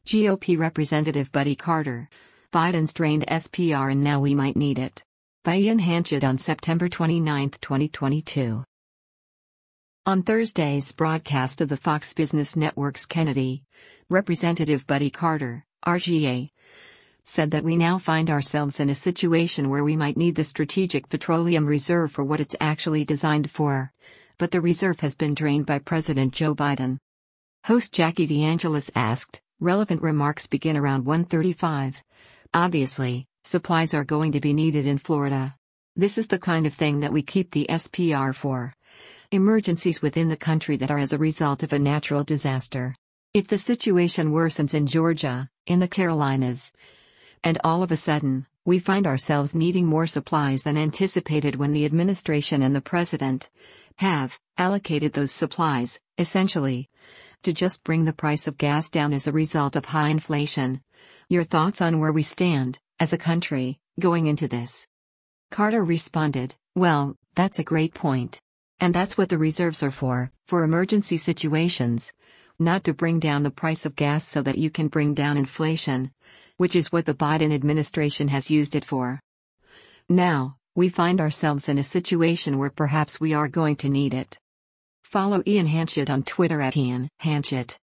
GOP Representative Buddy Carter. Biden's drained SPR and now we might need it. By Ian Hanchett on September 29, 2022. On Thursday's broadcast of the Fox Business Network's Kennedy, Representative Buddy Carter, RGA, said that we now find ourselves in a situation where we might need the Strategic Petroleum Reserve for what it's actually designed for. But the reserve has been drained by President Joe Biden. Host Jackie DeAngelis asked, relevant remarks begin around 1:35. Obviously, supplies are going to be needed in Florida. This is the kind of thing that we keep the SPR for. Emergencies within the country that are as a result of a natural disaster. If the situation worsens in Georgia, in the Carolinas, and all of a sudden, we find ourselves needing more supplies than anticipated when the administration and the president have allocated those supplies, essentially, to just bring the price of gas down as a result of high inflation. Your thoughts on where we stand, as a country, going into this? Carter responded, well, that's a great point. And that's what the reserves are for emergency situations. Not to bring down the price of gas so that you can bring down inflation, which is what the Biden administration has used it for. Now, we find ourselves in a situation where perhaps we are going to need it. Follow Ian Hanchett on Twitter @Ian Hanchett.